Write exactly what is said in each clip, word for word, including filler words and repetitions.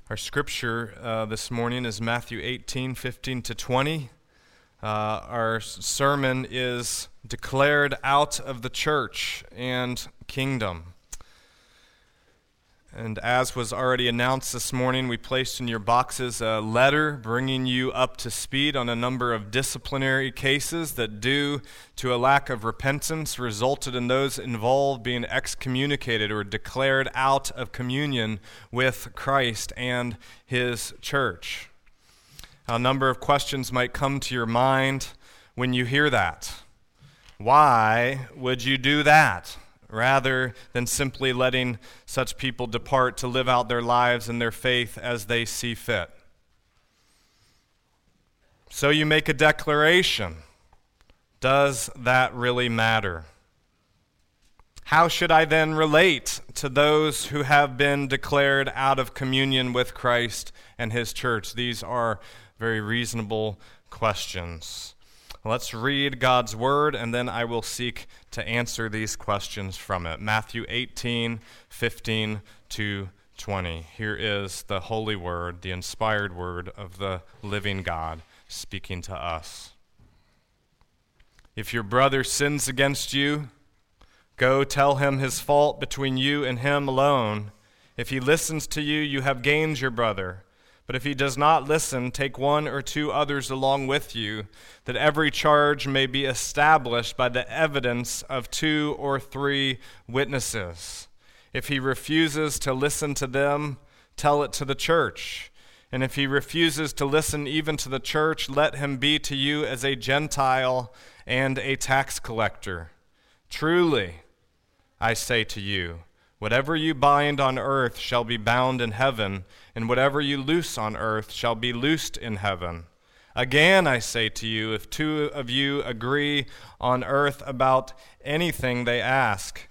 Our scripture uh, this morning is Matthew eighteen, fifteen to twenty. Uh, our sermon is Declared Out of the Church and Kingdom. And as was already announced this morning, we placed in your boxes a letter bringing you up to speed on a number of disciplinary cases that, due to a lack of repentance, resulted in those involved being excommunicated or declared out of communion with Christ and His church. A number of questions might come to your mind when you hear that. Why would you do that, rather than simply letting such people depart to live out their lives and their faith as they see fit? So you make a declaration. Does that really matter? How should I then relate to those who have been declared out of communion with Christ and His church? These are very reasonable questions. Let's read God's Word, and then I will seek to answer these questions from it. Matthew eighteen, fifteen to twenty. Here is the holy Word, the inspired Word of the living God speaking to us. If your brother sins against you, go tell him his fault between you and him alone. If he listens to you, you have gained your brother. But if he does not listen, take one or two others along with you, that every charge may be established by the evidence of two or three witnesses. If he refuses to listen to them, tell it to the church. And if he refuses to listen even to the church, let him be to you as a Gentile and a tax collector. Truly, I say to you, whatever you bind on earth shall be bound in heaven, and whatever you loose on earth shall be loosed in heaven. Again, I say to you, if two of you agree on earth about anything they ask,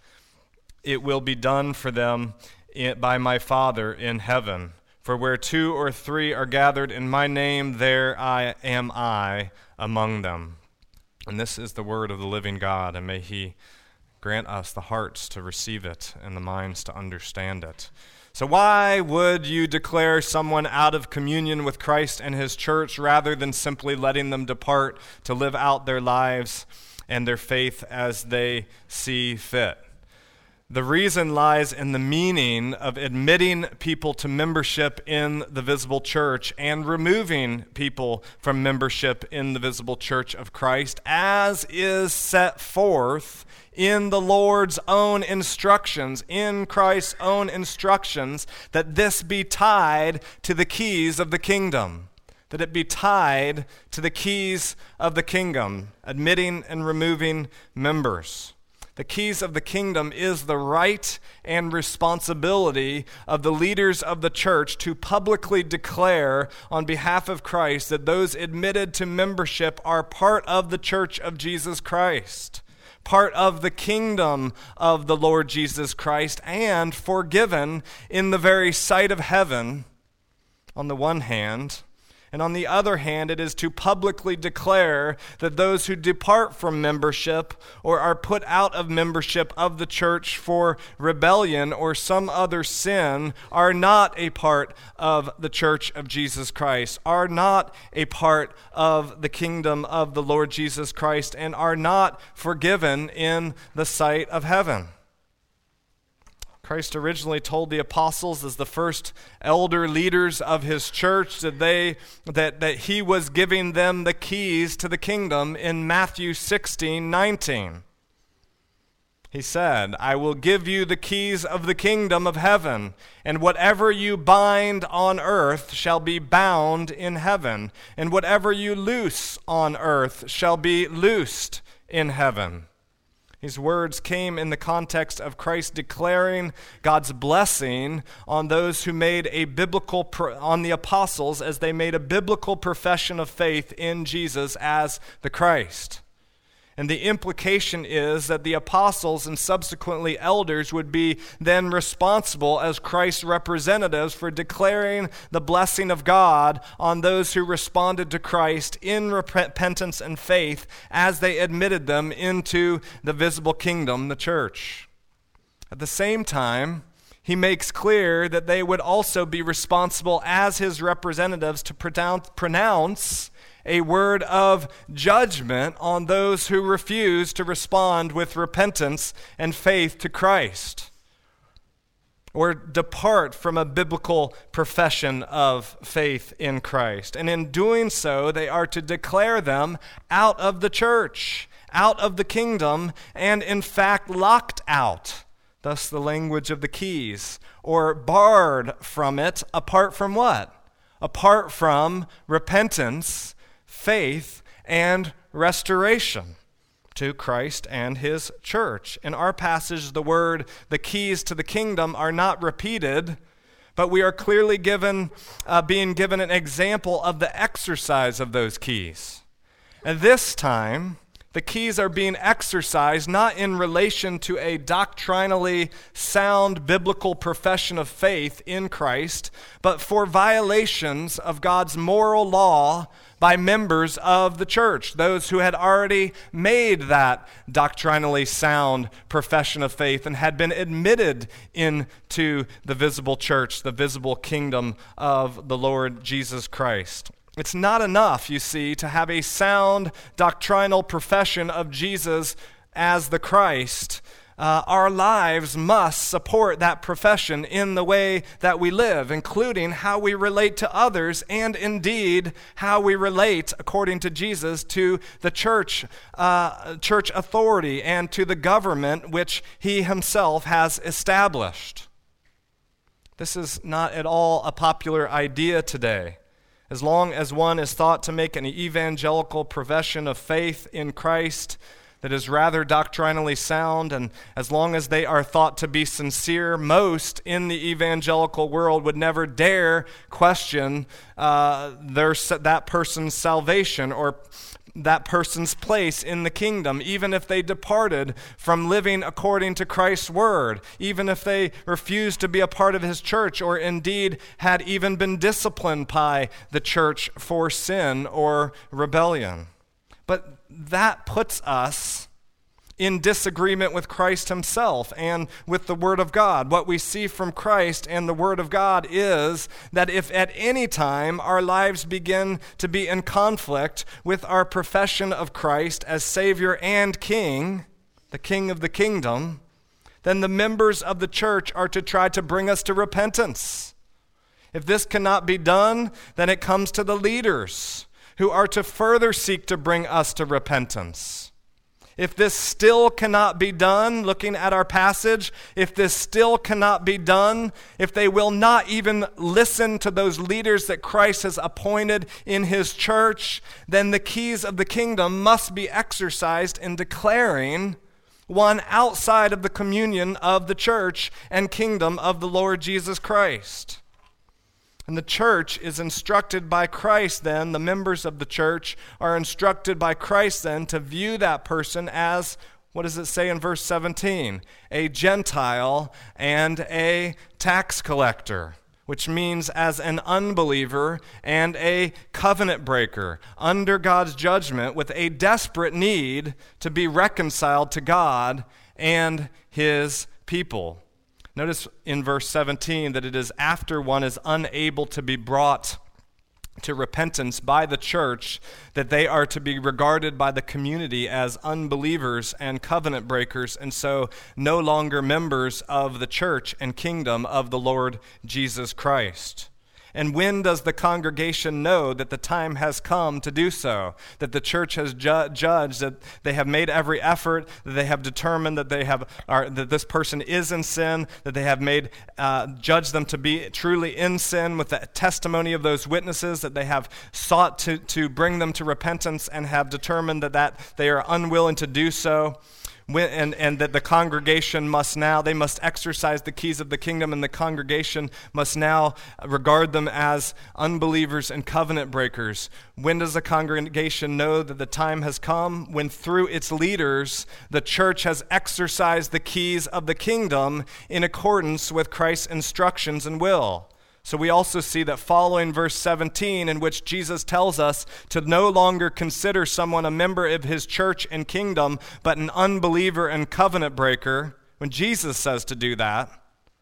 it will be done for them by my Father in heaven. For where two or three are gathered in my name, there I am I among them. And this is the word of the living God, and may He grant us the hearts to receive it and the minds to understand it. So why would you declare someone out of communion with Christ and His church rather than simply letting them depart to live out their lives and their faith as they see fit? The reason lies in the meaning of admitting people to membership in the visible church and removing people from membership in the visible church of Christ, as is set forth in the Lord's own instructions, in Christ's own instructions, that this be tied to the keys of the kingdom, that it be tied to the keys of the kingdom, admitting and removing members. The keys of the kingdom is the right and responsibility of the leaders of the church to publicly declare on behalf of Christ that those admitted to membership are part of the church of Jesus Christ, part of the kingdom of the Lord Jesus Christ, and forgiven in the very sight of heaven on the one hand. And on the other hand, it is to publicly declare that those who depart from membership or are put out of membership of the church for rebellion or some other sin are not a part of the church of Jesus Christ, are not a part of the kingdom of the Lord Jesus Christ, and are not forgiven in the sight of heaven. Christ originally told the apostles as the first elder leaders of His church that they that, that He was giving them the keys to the kingdom in Matthew sixteen nineteen. He said, I will give you the keys of the kingdom of heaven, and whatever you bind on earth shall be bound in heaven, and whatever you loose on earth shall be loosed in heaven. These words came in the context of Christ declaring God's blessing on those who made a biblical, on the apostles as they made a biblical profession of faith in Jesus as the Christ. And the implication is that the apostles and subsequently elders would be then responsible as Christ's representatives for declaring the blessing of God on those who responded to Christ in repentance and faith as they admitted them into the visible kingdom, the church. At the same time, he makes clear that they would also be responsible as his representatives to pronounce, pronounce a word of judgment on those who refuse to respond with repentance and faith to Christ, or depart from a biblical profession of faith in Christ. And in doing so, they are to declare them out of the church, out of the kingdom, and in fact locked out. Thus the language of the keys, or barred from it, apart from what? Apart from repentance, faith, and restoration to Christ and his church. In our passage, the word, the keys to the kingdom, are not repeated, but we are clearly given, uh, being given an example of the exercise of those keys. And this time, the keys are being exercised not in relation to a doctrinally sound biblical profession of faith in Christ, but for violations of God's moral law by members of the church, those who had already made that doctrinally sound profession of faith and had been admitted into the visible church, the visible kingdom of the Lord Jesus Christ. It's not enough, you see, to have a sound doctrinal profession of Jesus as the Christ. Uh, our lives must support that profession in the way that we live, including how we relate to others and indeed how we relate, according to Jesus, to the church, uh, church authority and to the government which he himself has established. This is not at all a popular idea today. As long as one is thought to make an evangelical profession of faith in Christ that is rather doctrinally sound, and as long as they are thought to be sincere, most in the evangelical world would never dare question uh, their that person's salvation or that person's place in the kingdom, even if they departed from living according to Christ's word, even if they refused to be a part of his church, or indeed had even been disciplined by the church for sin or rebellion. But that puts us in disagreement with Christ himself and with the Word of God. What we see from Christ and the Word of God is that if at any time our lives begin to be in conflict with our profession of Christ as Savior and King, the King of the kingdom, then the members of the church are to try to bring us to repentance. If this cannot be done, then it comes to the leaders who are to further seek to bring us to repentance. If this still cannot be done, looking at our passage, if this still cannot be done, if they will not even listen to those leaders that Christ has appointed in his church, then the keys of the kingdom must be exercised in declaring one outside of the communion of the church and kingdom of the Lord Jesus Christ. And the church is instructed by Christ then, the members of the church are instructed by Christ then to view that person as, what does it say in verse seventeen? A Gentile and a tax collector, which means as an unbeliever and a covenant breaker under God's judgment with a desperate need to be reconciled to God and his people. Notice in verse seventeen that it is after one is unable to be brought to repentance by the church that they are to be regarded by the community as unbelievers and covenant breakers, and so no longer members of the church and kingdom of the Lord Jesus Christ. And when does the congregation know that the time has come to do so? That the church has ju- judged, that they have made every effort, that they have determined that they have are, that this person is in sin, that they have made uh, judged them to be truly in sin with the testimony of those witnesses, that they have sought to to bring them to repentance and have determined that, that they are unwilling to do so. When, and, and that the congregation must now, they must exercise the keys of the kingdom, and the congregation must now regard them as unbelievers and covenant breakers. When does the congregation know that the time has come? When through its leaders, the church has exercised the keys of the kingdom in accordance with Christ's instructions and will. So we also see that following verse seventeen, in which Jesus tells us to no longer consider someone a member of his church and kingdom, but an unbeliever and covenant breaker, when Jesus says to do that,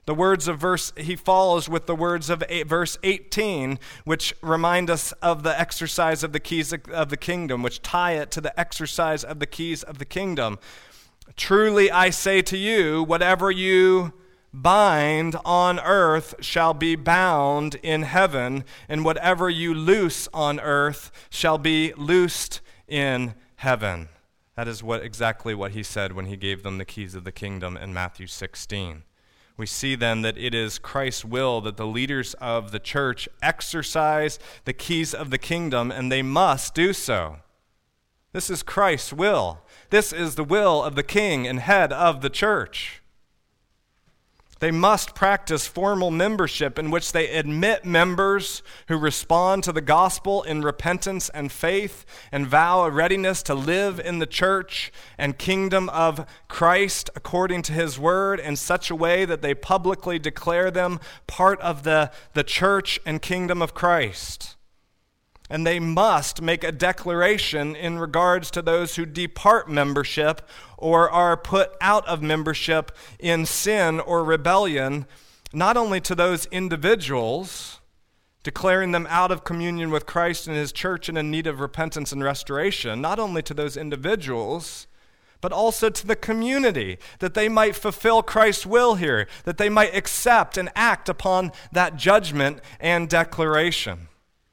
The words of verse, he follows with the words of eight, verse eighteen, which remind us of the exercise of the keys of the kingdom, which tie it to the exercise of the keys of the kingdom. Truly I say to you, whatever you bind on earth shall be bound in heaven, and whatever you loose on earth shall be loosed in heaven. That is what exactly what he said when he gave them the keys of the kingdom in Matthew sixteen. We see then that it is Christ's will that the leaders of the church exercise the keys of the kingdom, and they must do so. This is Christ's will. This is the will of the king and head of the church. They must practice formal membership in which they admit members who respond to the gospel in repentance and faith and vow a readiness to live in the church and kingdom of Christ according to his word in such a way that they publicly declare them part of the, the church and kingdom of Christ. And they must make a declaration in regards to those who depart membership or are put out of membership in sin or rebellion, not only to those individuals, declaring them out of communion with Christ and his church and in need of repentance and restoration, not only to those individuals, but also to the community, that they might fulfill Christ's will here, that they might accept and act upon that judgment and declaration.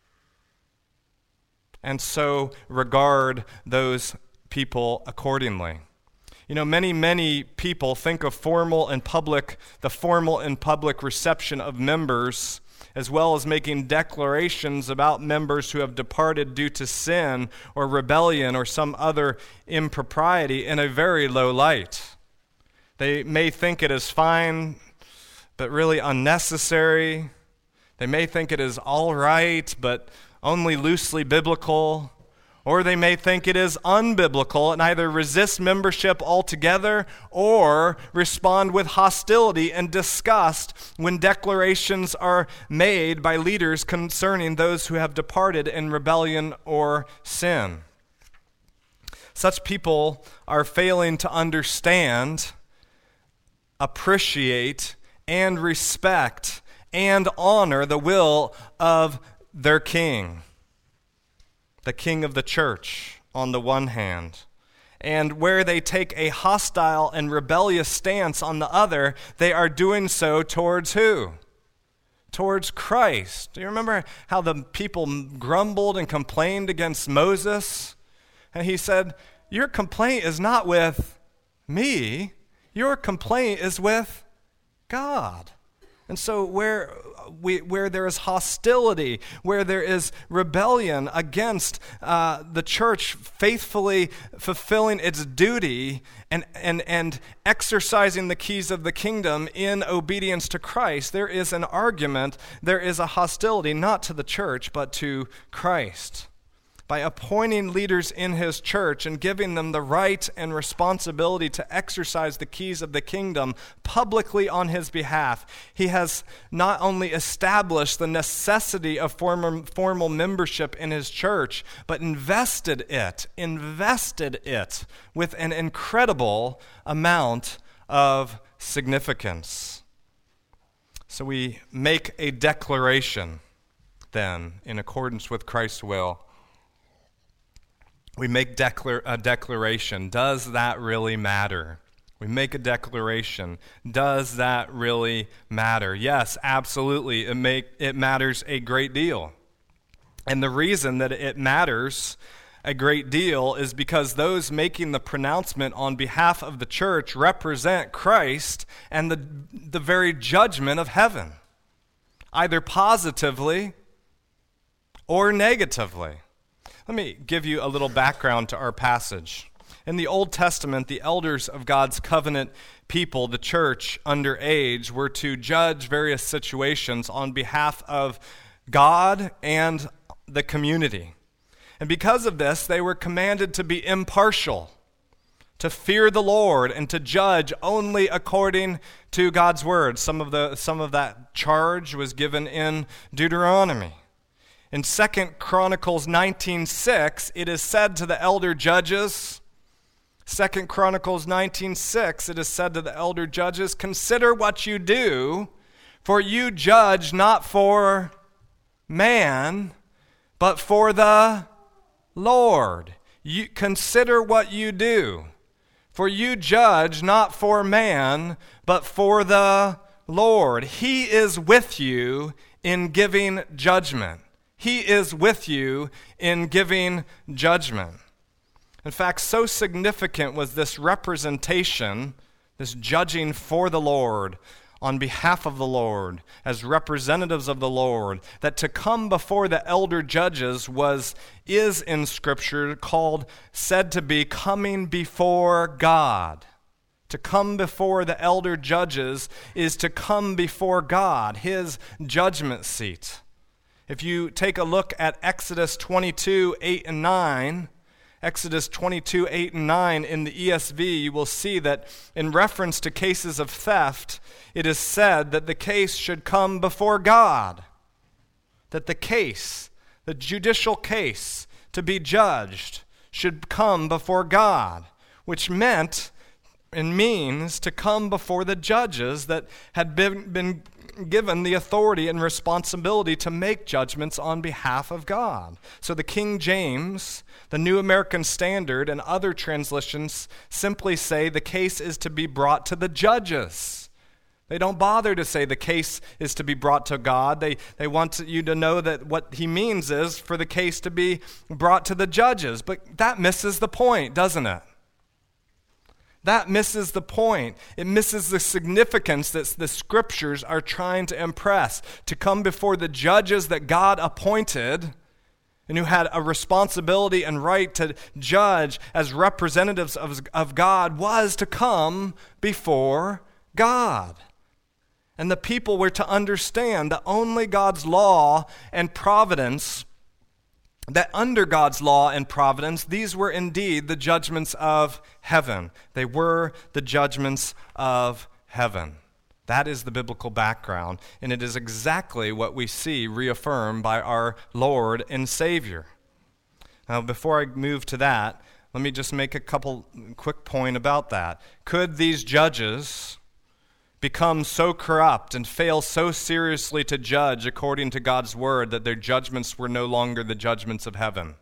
And so regard those people accordingly. You know, many, many people think of formal and public, the formal and public reception of members, as well as making declarations about members who have departed due to sin or rebellion or some other impropriety, in a very low light. They may think it is fine, but really unnecessary. They may think it is all right, but only loosely biblical, or they may think it is unbiblical and either resist membership altogether or respond with hostility and disgust when declarations are made by leaders concerning those who have departed in rebellion or sin. Such people are failing to understand, appreciate, and respect and honor the will of their king, the king of the church, on the one hand, and where they take a hostile and rebellious stance on the other, they are doing so towards who? Towards Christ. Do you remember how the people grumbled and complained against Moses? And he said, your complaint is not with me, your complaint is with God. And so where we, where there is hostility, where there is rebellion against uh, the church faithfully fulfilling its duty and, and, and exercising the keys of the kingdom in obedience to Christ, there is an argument, there is a hostility, not to the church, but to Christ. By appointing leaders in his church and giving them the right and responsibility to exercise the keys of the kingdom publicly on his behalf, he has not only established the necessity of formal, formal membership in his church, but invested it, invested it with an incredible amount of significance. So we make a declaration then in accordance with Christ's will. We make declar- a declaration. Does that really matter? We make a declaration. Does that really matter? Yes, absolutely. It make it matters a great deal. And the reason that it matters a great deal is because those making the pronouncement on behalf of the church represent Christ and the, the very judgment of heaven, either positively or negatively. Let me give you a little background to our passage. In the Old Testament, the elders of God's covenant people, the church under age, were to judge various situations on behalf of God and the community. And because of this, they were commanded to be impartial, to fear the Lord, and to judge only according to God's word. Some of the some of that charge was given in Deuteronomy. In Second Chronicles nineteen six, it is said to the elder judges, Second Chronicles nineteen six, it is said to the elder judges, "Consider what you do, for you judge not for man, but for the Lord." You consider what you do, for you judge not for man, but for the Lord. He is with you in giving judgment. He is with you in giving judgment. In fact, so significant was this representation, this judging for the Lord, on behalf of the Lord, as representatives of the Lord, that to come before the elder judges was, is in Scripture called, said to be coming before God. To come before the elder judges is to come before God, his judgment seat. If you take a look at Exodus twenty-two, eight and nine, Exodus twenty-two, eight and nine in the E S V, you will see that in reference to cases of theft, it is said that the case should come before God. That the case, the judicial case to be judged, should come before God, which meant and means to come before the judges that had been, been given the authority and responsibility to make judgments on behalf of God. So the King James, the New American Standard, and other translations simply say the case is to be brought to the judges. They don't bother to say the case is to be brought to God. They, they want you to know that what he means is for the case to be brought to the judges. But that misses the point, doesn't it? That misses the point. It misses the significance that the Scriptures are trying to impress. To come before the judges that God appointed and who had a responsibility and right to judge as representatives of, of God was to come before God. And the people were to understand that only God's law and providence, that under God's law and providence, these were indeed the judgments of heaven. They were the judgments of heaven. That is the biblical background, and it is exactly what we see reaffirmed by our Lord and Savior. Now, before I move to that, let me just make a couple quick point about that. Could these judges become so corrupt and fail so seriously to judge according to God's word that their judgments were no longer the judgments of heaven?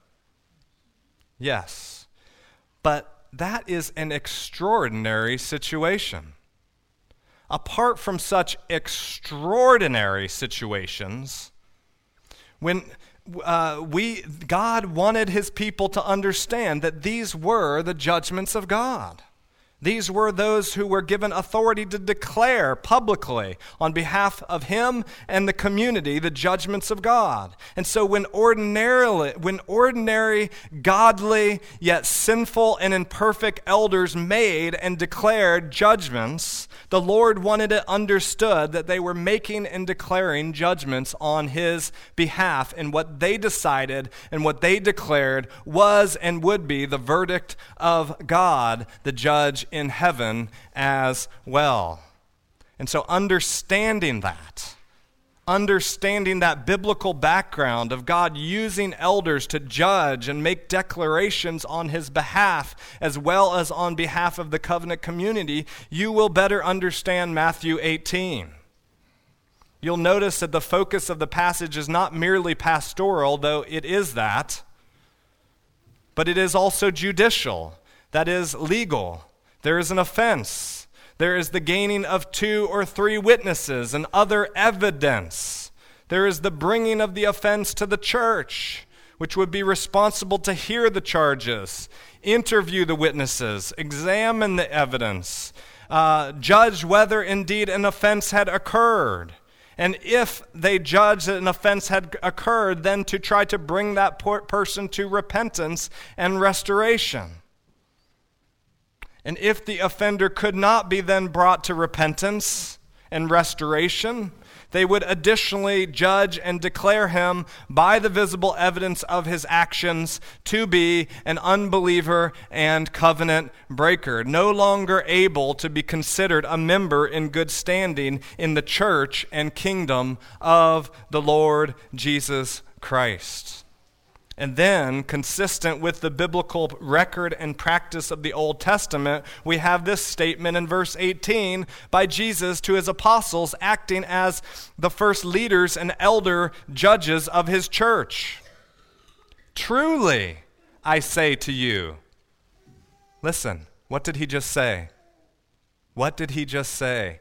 Yes. But that is an extraordinary situation. Apart from such extraordinary situations, when uh, we God wanted his people to understand that these were the judgments of God. These were those who were given authority to declare publicly on behalf of him and the community the judgments of God. And so when ordinarily, when ordinary, godly, yet sinful and imperfect elders made and declared judgments, the Lord wanted it understood that they were making and declaring judgments on his behalf, and what they decided and what they declared was and would be the verdict of God, the judge in heaven as well. And so understanding that, understanding that biblical background of God using elders to judge and make declarations on his behalf as well as on behalf of the covenant community, you will better understand Matthew eighteen. You'll notice that the focus of the passage is not merely pastoral, though it is that, but it is also judicial, that is legal. There is an offense. There is the gaining of two or three witnesses and other evidence. There is the bringing of the offense to the church, which would be responsible to hear the charges, interview the witnesses, examine the evidence, uh, judge whether indeed an offense had occurred. And if they judge that an offense had occurred, then to try to bring that person to repentance and restoration. And if the offender could not be then brought to repentance and restoration, they would additionally judge and declare him by the visible evidence of his actions to be an unbeliever and covenant breaker, no longer able to be considered a member in good standing in the church and kingdom of the Lord Jesus Christ. And then, consistent with the biblical record and practice of the Old Testament, we have this statement in verse eighteen by Jesus to his apostles, acting as the first leaders and elder judges of his church. Truly, I say to you. Listen, what did he just say? What did he just say?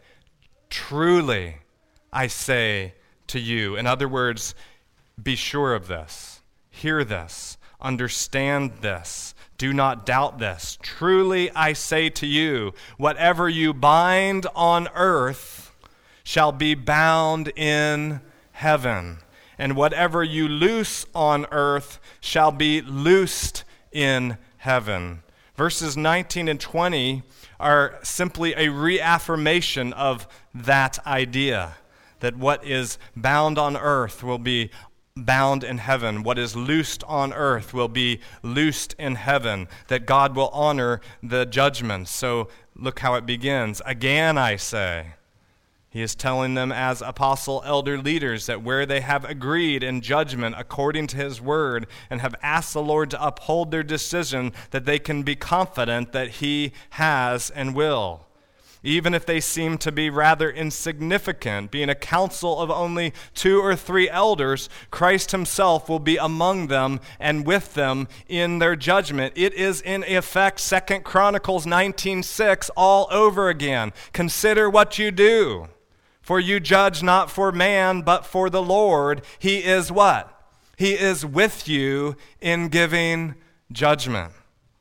Truly, I say to you. In other words, be sure of this. Hear this, understand this, do not doubt this. Truly I say to you, whatever you bind on earth shall be bound in heaven, and whatever you loose on earth shall be loosed in heaven. Verses nineteen and twenty are simply a reaffirmation of that idea, that what is bound on earth will be bound in heaven. What is loosed on earth will be loosed in heaven, that God will honor the judgment. So look how it begins. Again, I say. He is telling them as apostle elder leaders that where they have agreed in judgment according to his word and have asked the Lord to uphold their decision, that they can be confident that he has and will. Even if they seem to be rather insignificant, being a council of only two or three elders, Christ himself will be among them and with them in their judgment. It is in effect Second Chronicles nineteen six all over again. Consider what you do, for you judge not for man, but for the Lord. He is what? He is with you in giving judgment.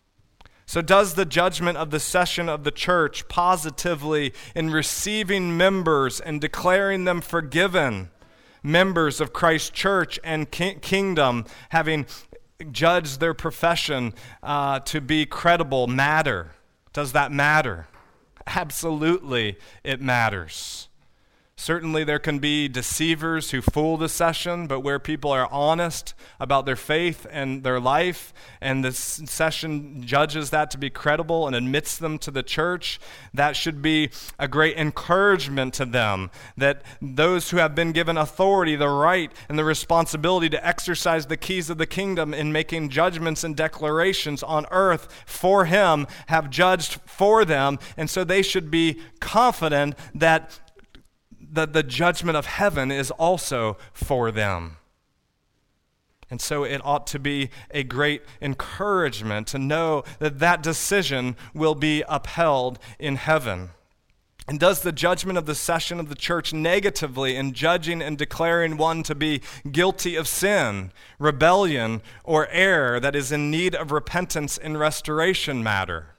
So does the judgment of the session of the church positively in receiving members and declaring them forgiven, members of Christ's church and ki- kingdom, having judged their profession uh, to be credible, matter? Does that matter? Absolutely, it matters. Certainly there can be deceivers who fool the session, but where people are honest about their faith and their life, and the session judges that to be credible and admits them to the church, that should be a great encouragement to them, that those who have been given authority, the right, and the responsibility to exercise the keys of the kingdom in making judgments and declarations on earth for him have judged for them, and so they should be confident that that the judgment of heaven is also for them. And so it ought to be a great encouragement to know that that decision will be upheld in heaven. And does the judgment of the session of the church negatively in judging and declaring one to be guilty of sin, rebellion, or error that is in need of repentance and restoration matter?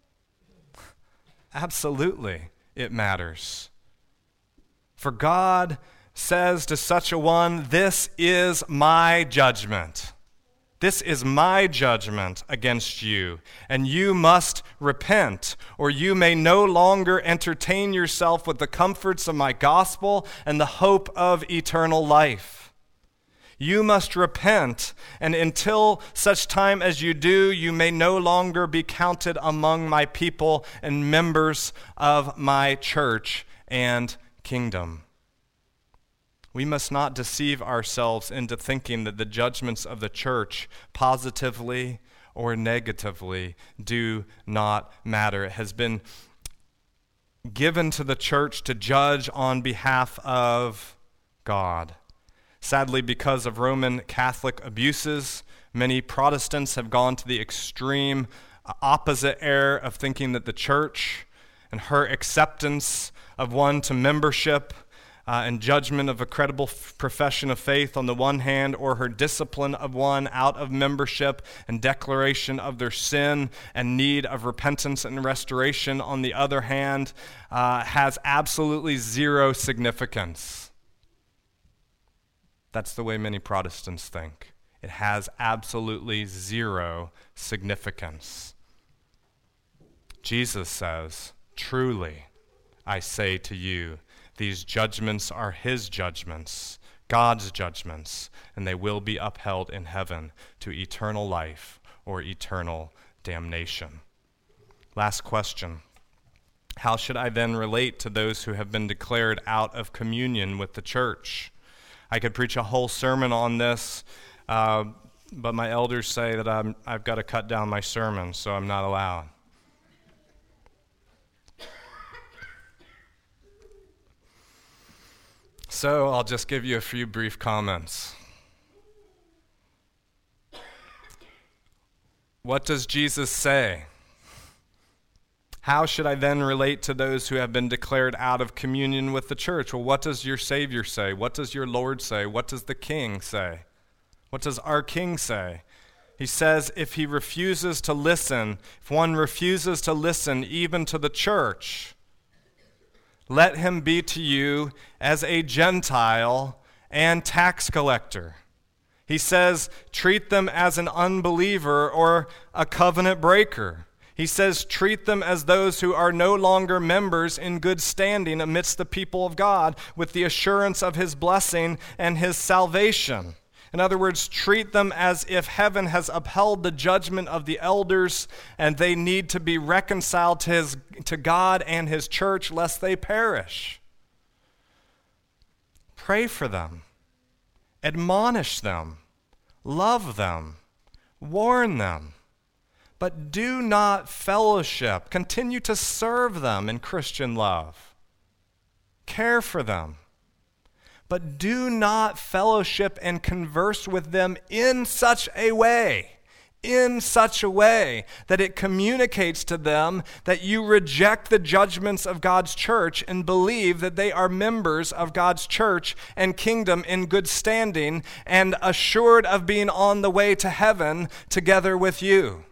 Absolutely, it matters. For God says to such a one, this is my judgment. This is my judgment against you, and you must repent, or you may no longer entertain yourself with the comforts of my gospel and the hope of eternal life. You must repent, and until such time as you do, you may no longer be counted among my people and members of my church and kingdom. We must not deceive ourselves into thinking that the judgments of the church, positively or negatively, do not matter. It has been given to the church to judge on behalf of God. Sadly, because of Roman Catholic abuses, many Protestants have gone to the extreme opposite error of thinking that the church and her acceptance of one to membership uh, and judgment of a credible f- profession of faith on the one hand, or her discipline of one out of membership and declaration of their sin and need of repentance and restoration on the other hand, uh, has absolutely zero significance. That's the way many Protestants think. It has absolutely zero significance. Jesus says, truly, I say to you, these judgments are his judgments, God's judgments, and they will be upheld in heaven to eternal life or eternal damnation. Last question. How should I then relate to those who have been declared out of communion with the church? I could preach a whole sermon on this. Uh, but my elders say that I'm, I've got to cut down my sermons, so I'm not allowed. So I'll just give you a few brief comments. What does Jesus say? How should I then relate to those who have been declared out of communion with the church? Well, what does your Savior say? What does your Lord say? What does the King say? What does our King say? He says if he refuses to listen, if one refuses to listen even to the church, let him be to you as a Gentile and tax collector. He says, treat them as an unbeliever or a covenant breaker. He says, treat them as those who are no longer members in good standing amidst the people of God with the assurance of his blessing and his salvation. In other words, treat them as if heaven has upheld the judgment of the elders and they need to be reconciled to, his, to God and his church lest they perish. Pray for them. Admonish them. Love them. Warn them. But do not fellowship. Continue to serve them in Christian love. Care for them. But do not fellowship and converse with them in such a way, in such a way that it communicates to them that you reject the judgments of God's church and believe that they are members of God's church and kingdom in good standing and assured of being on the way to heaven together with you.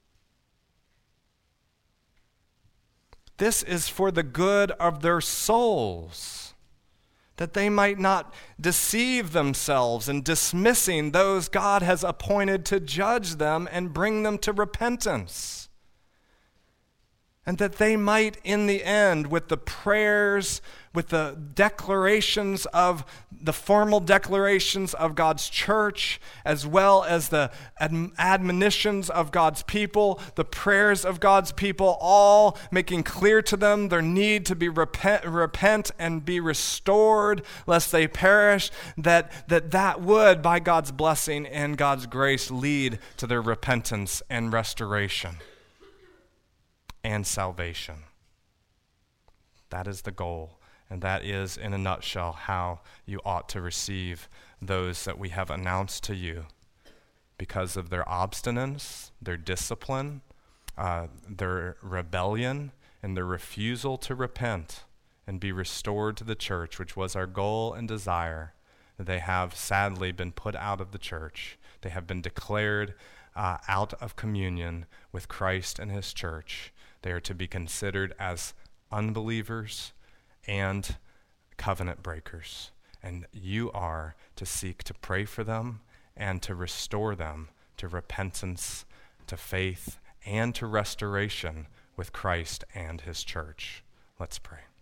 This is for the good of their souls, that they might not deceive themselves in dismissing those God has appointed to judge them and bring them to repentance. And that they might, in the end, with the prayers, with the declarations of, the formal declarations of God's church, as well as the ad- admonitions of God's people, the prayers of God's people, all making clear to them their need to be repent, repent and be restored, lest they perish, that, that that would, by God's blessing and God's grace, lead to their repentance and restoration and salvation. That is the goal, and that is, in a nutshell, how you ought to receive those that we have announced to you because of their obstinance, their discipline, uh, their rebellion, and their refusal to repent and be restored to the church, which was our goal and desire. They have sadly been put out of the church. They have been declared uh, out of communion with Christ and his church. They are to be considered as unbelievers and covenant breakers. And you are to seek to pray for them and to restore them to repentance, to faith, and to restoration with Christ and his church. Let's pray.